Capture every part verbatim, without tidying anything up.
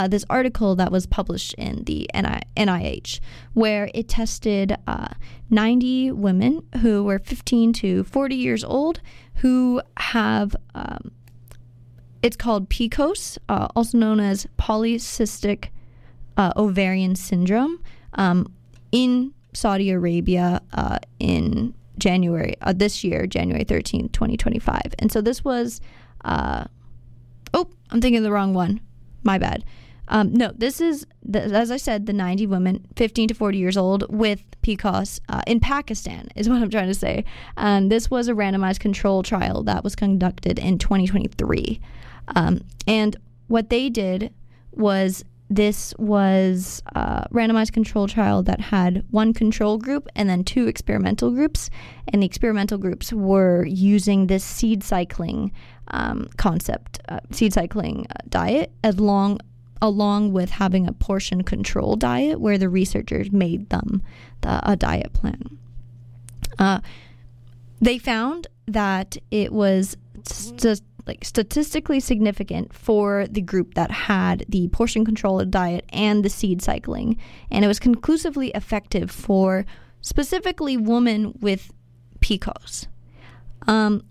uh, this article that was published in the N I H, where it tested uh, ninety women who were fifteen to forty years old who have, um, it's called P C O S, uh, also known as polycystic uh, ovarian syndrome, um, in Saudi Arabia uh, in January, uh, this year, January thirteenth, twenty twenty-five. And so this was, uh, oh, I'm thinking of the wrong one. My bad. Um, no, this is, the, as I said, the ninety women, fifteen to forty years old with P C O S uh, in Pakistan is what I'm trying to say. And this was a randomized control trial that was conducted in twenty twenty-three. Um, and what they did was, this was a randomized control trial that had one control group and then two experimental groups. And the experimental groups were using this seed cycling um, concept, uh, seed cycling uh, diet, as long, along with having a portion control diet where the researchers made them the, a diet plan. Uh, they found that it was st- like statistically significant for the group that had the portion control diet and the seed cycling, and it was conclusively effective for specifically women with P C O S. Um,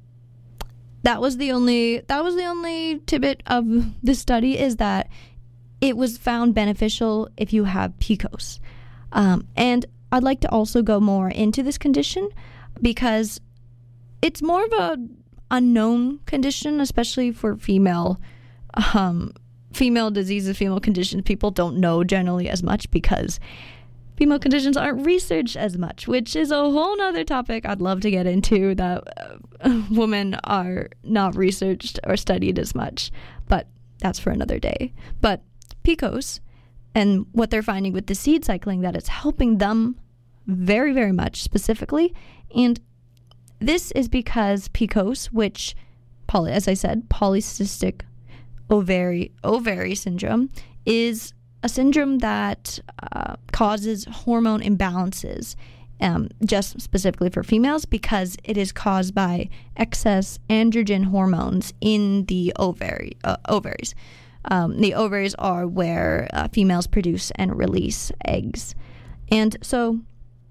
that was the only that was the only tidbit of the study, is that it was found beneficial if you have P C O S. Um, and I'd like to also go more into this condition because it's more of a unknown condition, especially for female um, female diseases, female conditions. People don't know generally as much because female conditions aren't researched as much, which is a whole nother topic I'd love to get into, that uh, women are not researched or studied as much, but that's for another day. But P C O S and what they're finding with the seed cycling, that it's helping them very, very much specifically. And this is because P C O S, which, poly, as I said, polycystic ovary ovary syndrome, is a syndrome that uh, causes hormone imbalances, um, just specifically for females, because it is caused by excess androgen hormones in the ovary uh, ovaries. Um, the ovaries are where uh, females produce and release eggs, and so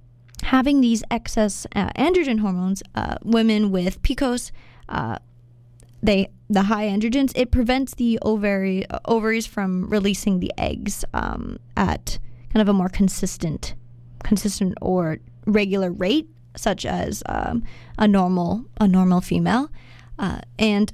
having these excess uh, androgen hormones, uh, women with P C O S, uh, they the high androgens, it prevents the ovary uh, ovaries from releasing the eggs um, at kind of a more consistent, consistent or regular rate, such as um, a normal a normal female, uh, and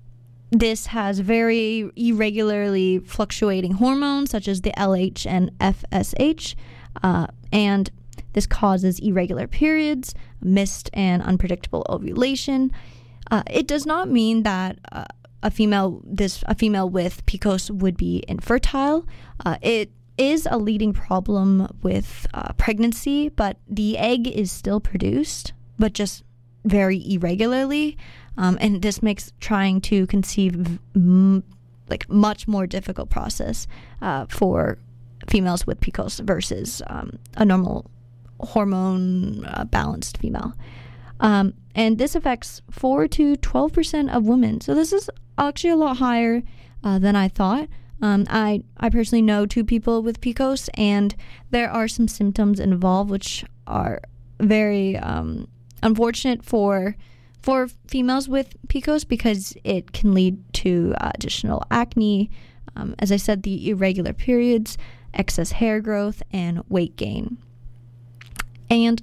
this has very irregularly fluctuating hormones such as the L H and F S H, uh, and this causes irregular periods, missed and unpredictable ovulation. Uh, it does not mean that uh, a female this a female with P C O S would be infertile. Uh, it is a leading problem with uh, pregnancy, but the egg is still produced, but just very irregularly, um, and this makes trying to conceive m- like much more difficult process uh, for females with P C O S versus um, a normal hormone uh, balanced female. Um, and this affects four to twelve percent of women. So this is actually a lot higher uh, than I thought. Um, I, I personally know two people with P C O S, and there are some symptoms involved which are very um, unfortunate for for females with P C O S, because it can lead to uh, additional acne, um, as I said, the irregular periods, excess hair growth, and weight gain. And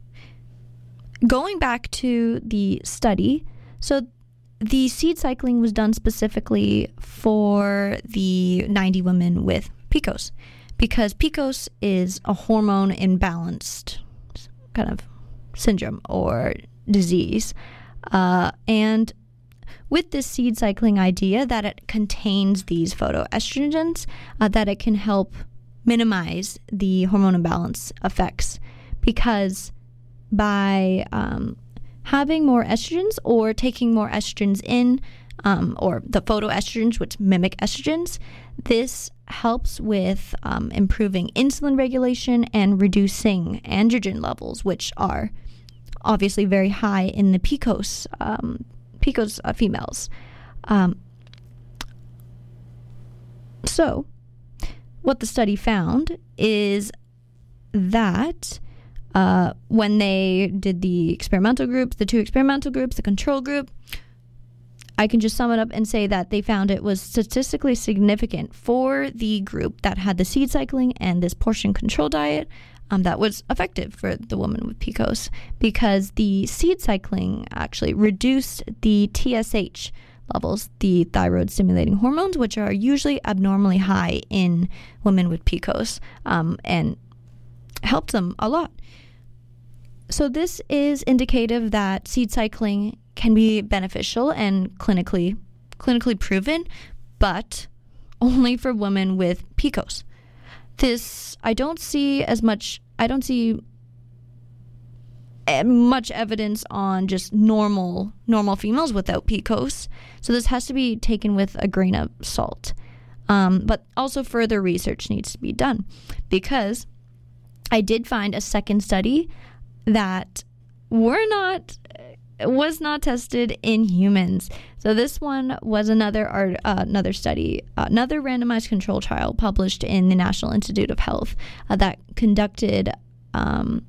going back to the study, so the seed cycling was done specifically for the ninety women with P C O S, because P C O S is a hormone imbalanced kind of syndrome or disease. Uh, and with this seed cycling idea that it contains these phytoestrogens, uh, that it can help minimize the hormone imbalance effects, because by um, having more estrogens or taking more estrogens in, um, or the phytoestrogens, which mimic estrogens, this helps with um, improving insulin regulation and reducing androgen levels, which are obviously very high in the P C O S, um, P C O S uh, females. Um, So what the study found is that uh, when they did the experimental groups, the two experimental groups, the control group, I can just sum it up and say that they found it was statistically significant for the group that had the seed cycling and this portion control diet um, that was effective for the woman with P C O S, because the seed cycling actually reduced the T S H levels, the thyroid stimulating hormones, which are usually abnormally high in women with P C O S, um, and helped them a lot. So this is indicative that seed cycling can be beneficial and clinically clinically proven, but only for women with P C O S. This, I don't see as much, I don't see much evidence on just normal normal females without P C O S. So this has to be taken with a grain of salt. Um, but also further research needs to be done, because I did find a second study that were not was not tested in humans. So this one was another art, uh, another study, uh, another randomized control trial published in the National Institute of Health uh, that conducted um,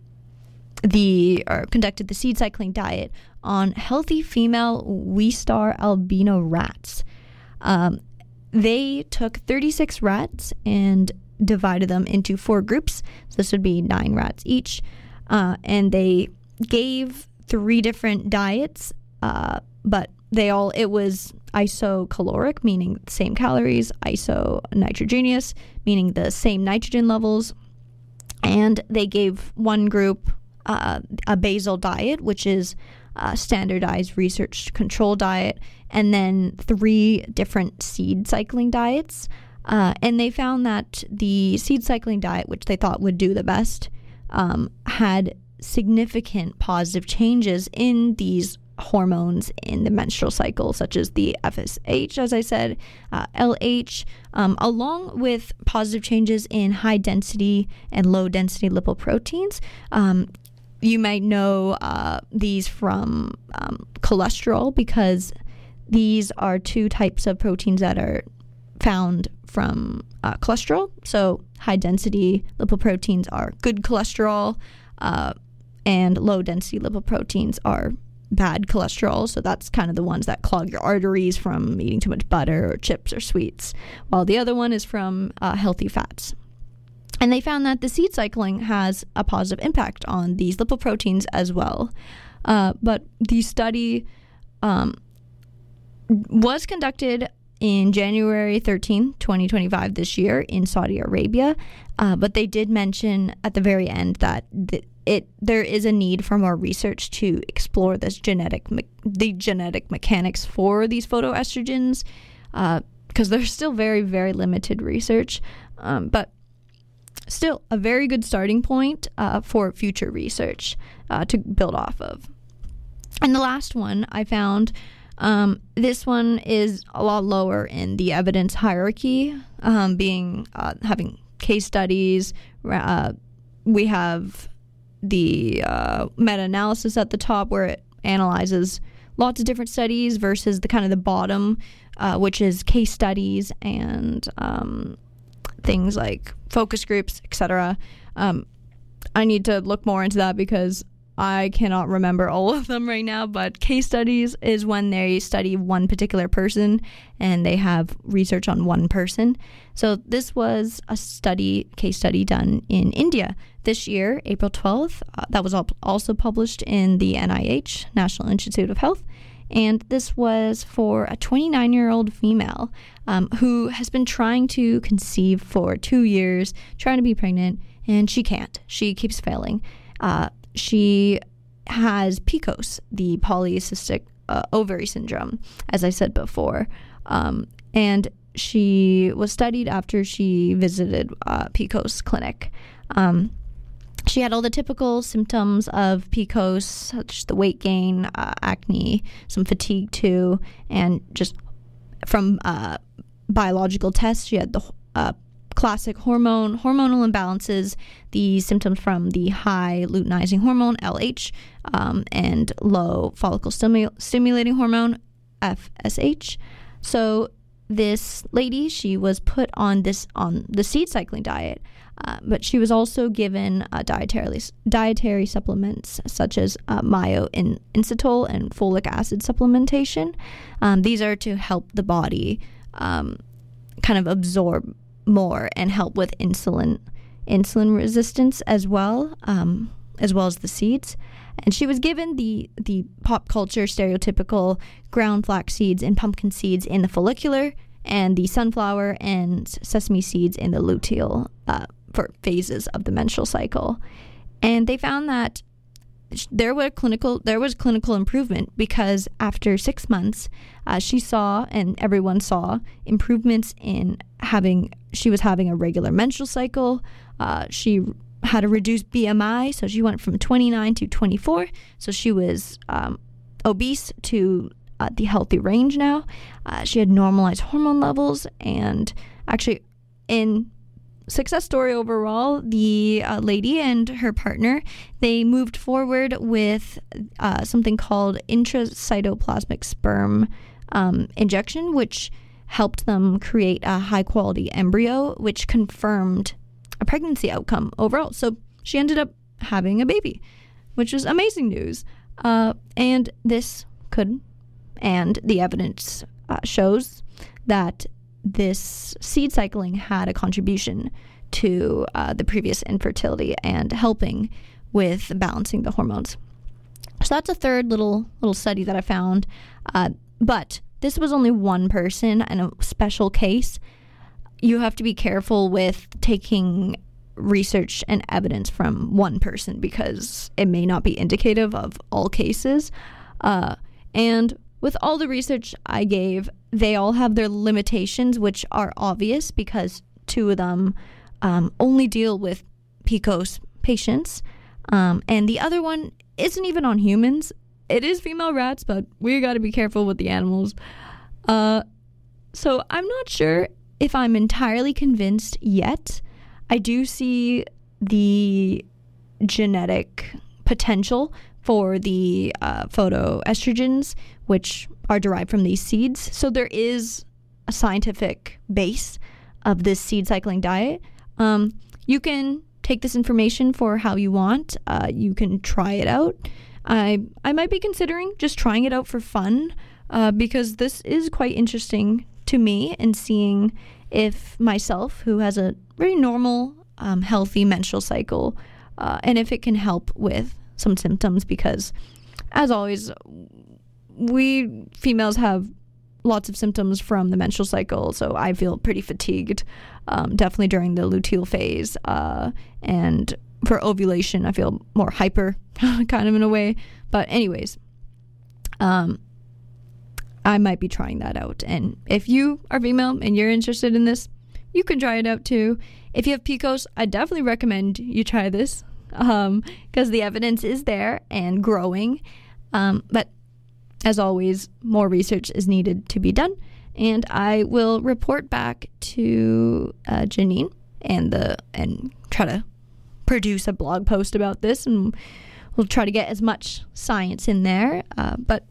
the or conducted the seed cycling diet on healthy female Wee-Star albino rats. Um, they took thirty-six rats and divided them into four groups. So this would be nine rats each, uh, and they gave three different diets, uh, but they all, it was isocaloric, meaning the same calories, isonitrogenous, meaning the same nitrogen levels, and they gave one group uh, a basal diet, which is a standardized research control diet, and then three different seed cycling diets. Uh, and they found that the seed cycling diet, which they thought would do the best, um, had significant positive changes in these hormones in the menstrual cycle, such as the F S H, as I said, uh, L H, um, along with positive changes in high density and low density lipoproteins. Um, you might know uh, these from um, cholesterol, because these are two types of proteins that are found from uh, cholesterol. So high density lipoproteins are good cholesterol, uh, and low density lipoproteins are bad cholesterol. So that's kind of the ones that clog your arteries from eating too much butter or chips or sweets, while the other one is from uh, healthy fats. And they found that the seed cycling has a positive impact on these lipoproteins as well. Uh, but the study um, was conducted in January thirteenth, twenty twenty-five, this year in Saudi Arabia. Uh, but they did mention at the very end that the, it there is a need for more research to explore this genetic me- the genetic mechanics for these phytoestrogens, because uh, there's still very, very limited research. Um, but still a very good starting point uh, for future research uh, to build off of. And the last one I found, um, this one is a lot lower in the evidence hierarchy, um, being uh, having case studies. Uh, we have the uh, meta-analysis at the top, where it analyzes lots of different studies, versus the kind of the bottom, uh, which is case studies and um, things like focus groups, et cetera. Um, I need to look more into that because I cannot remember all of them right now, but case studies is when they study one particular person and they have research on one person. So this was a study, case study done in India this year, April twelfth. Uh, that was also published in the N I H, National Institute of Health. And this was for a twenty-nine-year-old female um, who has been trying to conceive for two years, trying to be pregnant, and she can't. She keeps failing. Uh, she has P C O S, the polycystic uh, ovary syndrome, as I said before. Um, and she was studied after she visited uh, P C O S clinic. Um, She had all the typical symptoms of P C O S, such as the weight gain, uh, acne, some fatigue too, and just from uh, biological tests, she had the uh, classic hormone hormonal imbalances, the symptoms from the high luteinizing hormone, L H, um, and low follicle stimu- stimulating hormone, F S H. So this lady, she was put on this on the seed cycling diet, uh, but she was also given uh, dietary dietary supplements such as uh, myo-inositol and folic acid supplementation. Um, these are to help the body um, kind of absorb more and help with insulin insulin resistance as well, um, as well as the seeds. And she was given the the pop culture stereotypical ground flax seeds and pumpkin seeds in the follicular, and the sunflower and sesame seeds in the luteal uh, for phases of the menstrual cycle. And they found that there were clinical there was clinical improvement, because after six months, uh, she saw, and everyone saw, improvements in having she was having a regular menstrual cycle. Uh, she had a reduced B M I, so she went from twenty-nine to twenty-four. So she was um, obese to uh, the healthy range now. Uh, she had normalized hormone levels, and actually, in success story overall, the uh, lady and her partner, they moved forward with uh, something called intracytoplasmic sperm um, injection, which helped them create a high-quality embryo, which confirmed a pregnancy outcome overall. So she ended up having a baby, which is amazing news. Uh, and this could, and the evidence uh, shows that this seed cycling had a contribution to uh, the previous infertility and helping with balancing the hormones. So that's a third little little study that I found. Uh, but this was only one person and a special case. You have to be careful with taking research and evidence from one person, because it may not be indicative of all cases. Uh, and with all the research I gave, they all have their limitations, which are obvious, because two of them um, only deal with P C O S patients. Um, and the other one isn't even on humans. It is female rats, but we got to be careful with the animals. Uh, so I'm not sure if I'm entirely convinced yet. I do see the genetic potential for the uh, phytoestrogens, which are derived from these seeds. So there is a scientific base of this seed cycling diet. Um, you can take this information for how you want. Uh, you can try it out. I I might be considering just trying it out for fun, uh, because this is quite interesting to me, and seeing if myself, who has a very normal, um, healthy menstrual cycle, uh, and if it can help with some symptoms, because as always, we females have lots of symptoms from the menstrual cycle, so I feel pretty fatigued, um, definitely during the luteal phase, uh, and for ovulation, I feel more hyper, kind of in a way. But anyways, um, I might be trying that out. And if you are female and you're interested in this, you can try it out too. If you have P C O S, I definitely recommend you try this, um, because the evidence is there and growing. Um, but as always, more research is needed to be done. And I will report back to uh, Janine and the and try to produce a blog post about this, and we'll try to get as much science in there. Uh, but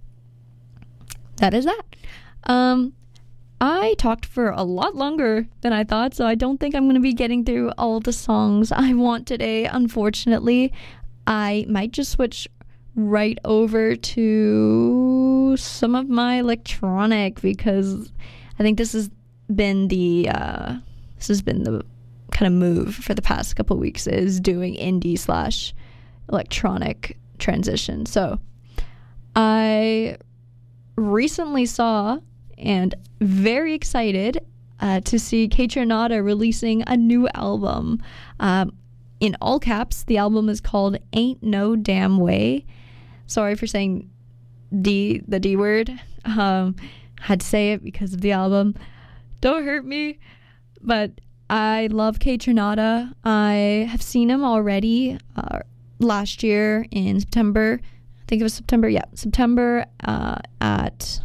that is that. Um, I talked for a lot longer than I thought, so I don't think I'm going to be getting through all the songs I want today, unfortunately. I might just switch right over to some of my electronic, because I think this has been the uh, this has been the kind of move for the past couple of weeks, is doing indie slash electronic transition. So I recently saw, and very excited uh, to see Kaytranada releasing a new album. Um, in all caps, the album is called Ain't No Damn Way. Sorry for saying D, the D word. Um, had to say it because of the album. Don't hurt me. But I love Kaytranada. I have seen him already uh, last year in September. I think it was September. Yeah, September uh, at...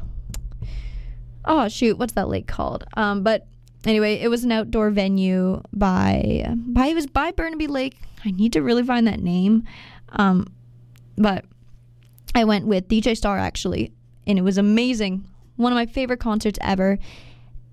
Oh, shoot. What's that lake called? Um, but anyway, it was an outdoor venue by... by it was by Burnaby Lake. I need to really find that name. Um, but I went with D J Star, actually, and it was amazing. One of my favorite concerts ever.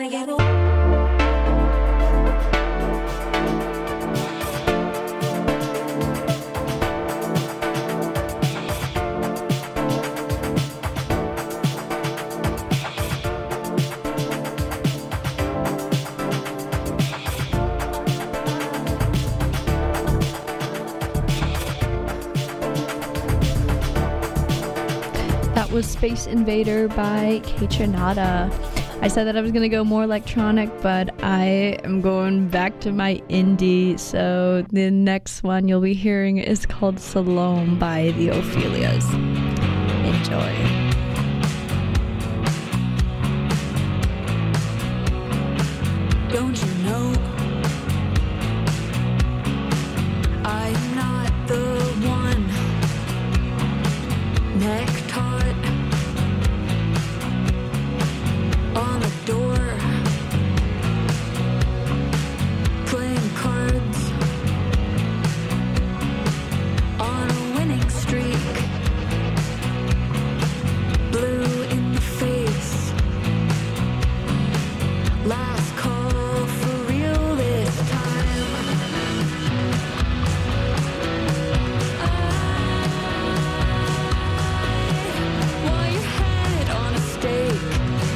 gotta get away. That was Space Invader by Kaytranada. I said that I was going to go more electronic, but I am going back to my indie. So the next one you'll be hearing is called Salome by the Ophelias. Enjoy. Don't you know I'm not the one neck taught on the door playing cards on a winning streak, blue in the face, last call for real this time. I want your head on a stake.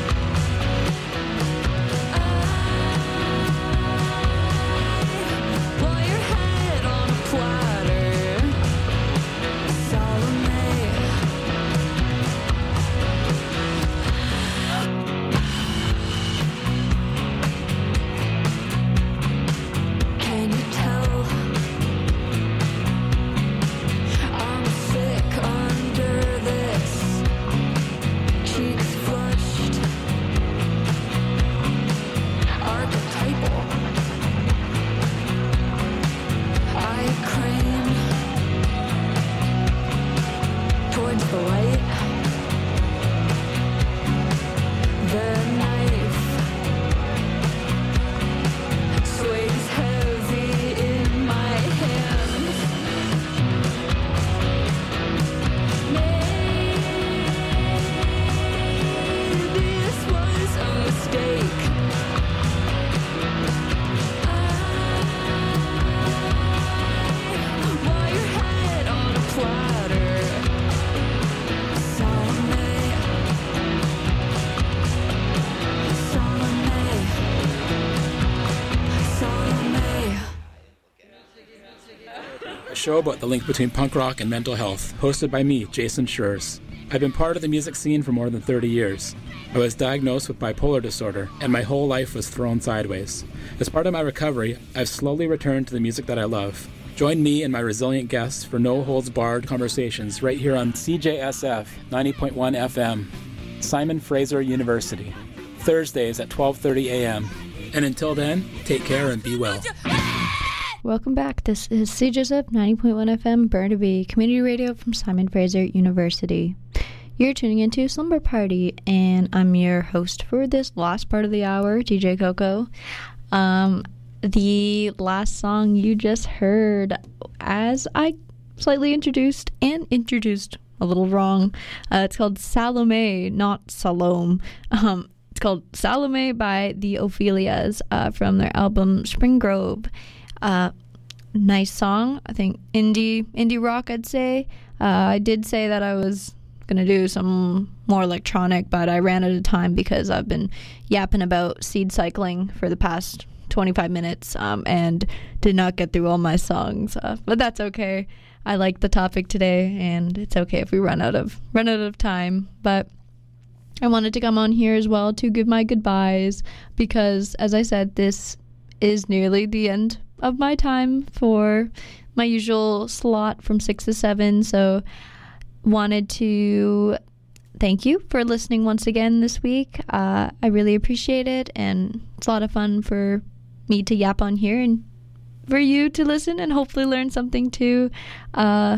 I want your head on a platter. Salome. Can you tell I'm sick under this? Cheeks flushed, archetypal. I crane towards the light. The knife sways heavy in my hand. Maybe this was a mistake. I want your head on a platter. Salome. Salome. Salome. A show about the link between punk rock and mental health, hosted by me, Jason Schurz. I've been part of the music scene for more than thirty years. I was diagnosed with bipolar disorder, and my whole life was thrown sideways. As part of my recovery, I've slowly returned to the music that I love. Join me and my resilient guests for no-holds-barred conversations right here on C J S F ninety point one F M, Simon Fraser University, Thursdays at twelve thirty a.m. And until then, take care and be well. Welcome back. This is C J S F ninety point one F M, Burnaby, community radio from Simon Fraser University. You're tuning into Slumber Party, and I'm your host for this last part of the hour, D J Coco. Um, the last song you just heard, as I slightly introduced and introduced a little wrong, uh, it's called Salome, not Salome. Um, it's called Salome by the Ophelias uh, from their album Spring Grove. Uh, nice song. I think indie indie rock, I'd say. Uh, I did say that I was gonna do some more electronic, but I ran out of time because I've been yapping about seed cycling for the past twenty-five minutes um, and did not get through all my songs. Uh, but that's okay. I like the topic today, and it's okay if we run out of run out of time. But I wanted to come on here as well to give my goodbyes because, as I said, this is nearly the end of my time for my usual slot from six to seven. So wanted to thank you for listening once again this week. Uh, I really appreciate it, and it's a lot of fun for me to yap on here and for you to listen and hopefully learn something too. Uh,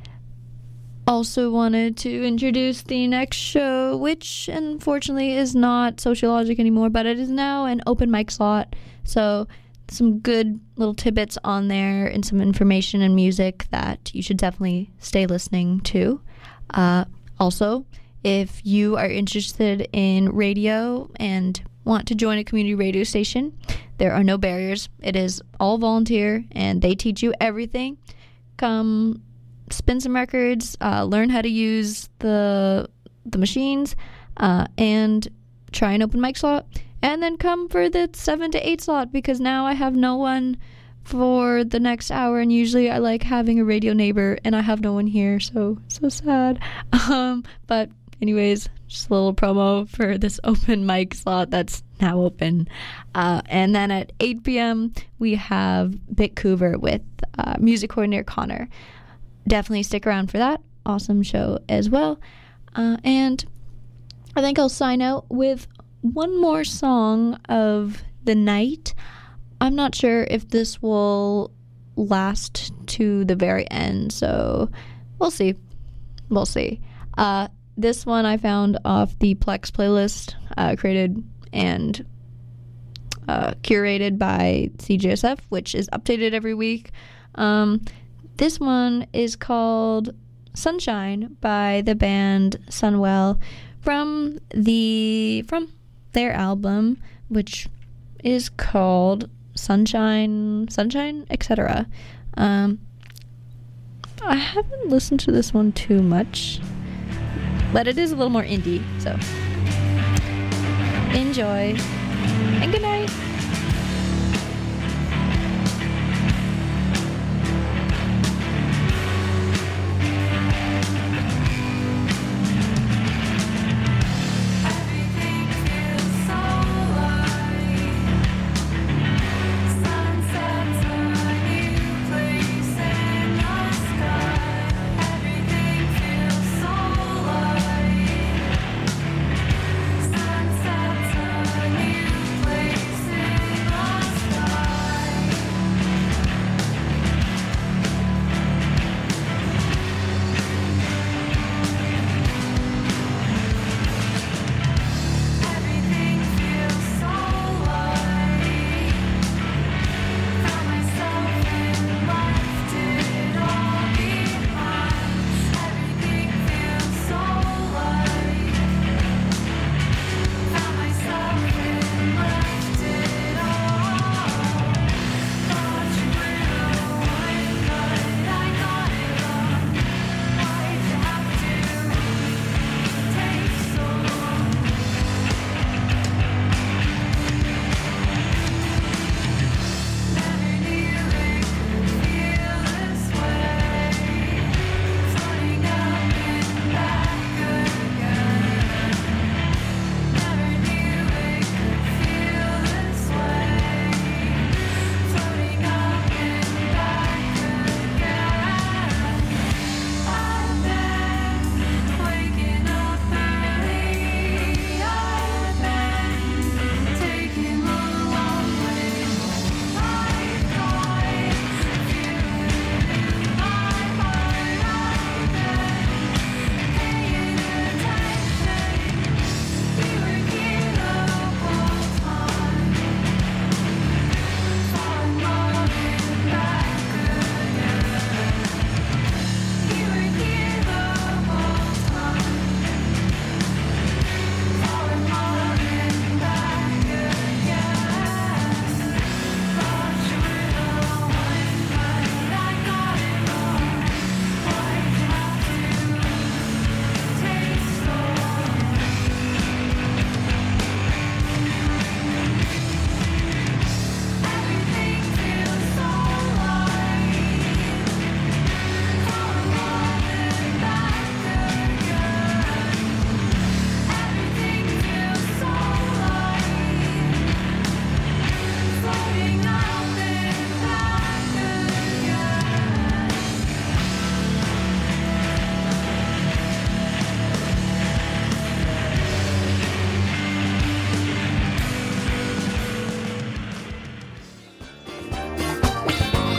also wanted to introduce the next show, which unfortunately is not Sociologic anymore, but it is now an open mic slot. So some good little tidbits on there and some information and music that you should definitely stay listening to. Uh, also, if you are interested in radio and want to join a community radio station, there are no barriers. It is all volunteer, and they teach you everything. Come spin some records, uh, learn how to use the the machines, uh, and try an open mic slot, and then come for the seven to eight slot, because now I have no one for the next hour, and usually I like having a radio neighbor, and I have no one here, so so sad. Um, but anyways, just a little promo for this open mic slot that's now open. Uh, and then at eight p.m. we have Bitcouver with uh, music coordinator Connor. Definitely stick around for that. Awesome show as well. Uh, and I think I'll sign out with one more song of the night. I'm not sure if this will last to the very end, so we'll see. We'll see. Uh, this one I found off the Plex playlist, uh, created and uh, curated by C J S F, which is updated every week. Um, this one is called Sunshine by the band Sunwell from the from their album, which is called Sunshine, Sunshine, et cetera. Um, I haven't listened to this one too much, but it is a little more indie, so enjoy, and good night.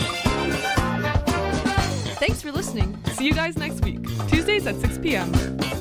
Thanks for listening. See you guys next week, Tuesdays at six p.m.